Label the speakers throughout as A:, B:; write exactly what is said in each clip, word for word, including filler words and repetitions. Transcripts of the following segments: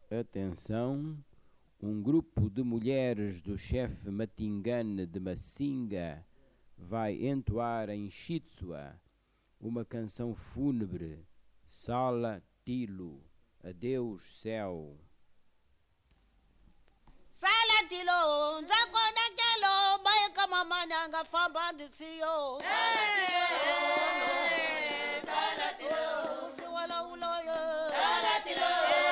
A: Atenção, um grupo de mulheres do chefe Matingane de Massinga vai entoar em Shitsua uma canção fúnebre, Sala Tilo, adeus céu.
B: Sala Tilo, nzakona kelo, maika mama nyanga famba ndisiyo. Sala Tilo, Sala Tilo, siwala uloyo. Sala Tilo,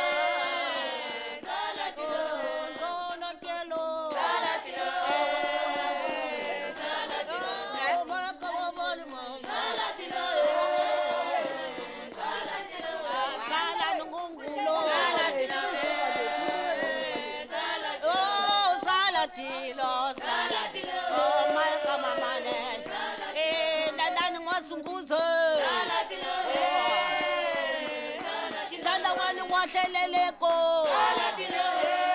B: Sala Tilo, nzona kelo. Sala Tilo, Sala Tilo, maika mama nyanga. Sala Tilo, Sala Tilo, Sala nungungulo. Sala Tilo. Tilo, Sala Tilo, oh my mama ne, eh ndani ngosunguzo, Sala Tilo, kindanda wani wahleleleko, Sala Tilo,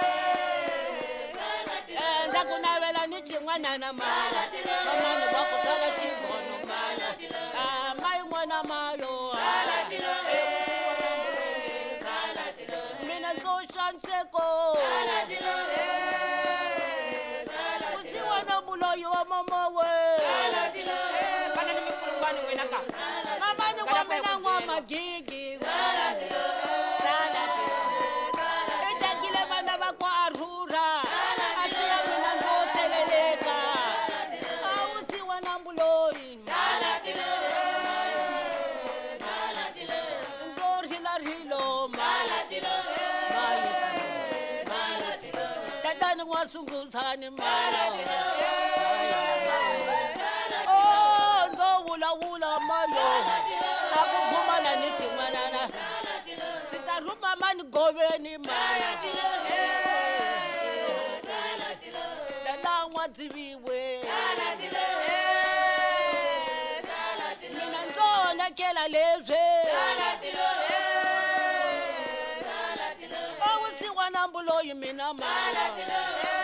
B: Sala Tilo, eh ndakunavela ni chingwana na mala, mama ni wakutala chibono mala, ah mai ngwana mayo, Sala Tilo, Sala Tilo, mina nzoshanseko, Sala Tilo. Yo mama we Sala Tilo kana ni mkulungwani wena ka mama ni wa mina ngwa magigi Sala Tilo Sala Tilo etakile bana bakwa arhura asiya mina ngoseleleka awusi wana mbuloi Sala Tilo Sala Tilo ngor hilar hilo Sala Tilo Sala Tilo dadani wasunguzani Sala Tilo wula mayo akuvumana nithi mwanana sitaruma mani goveni maya dada ngwadziviwe mina nzona kela lezwe awusi wana mbuloyi mina maya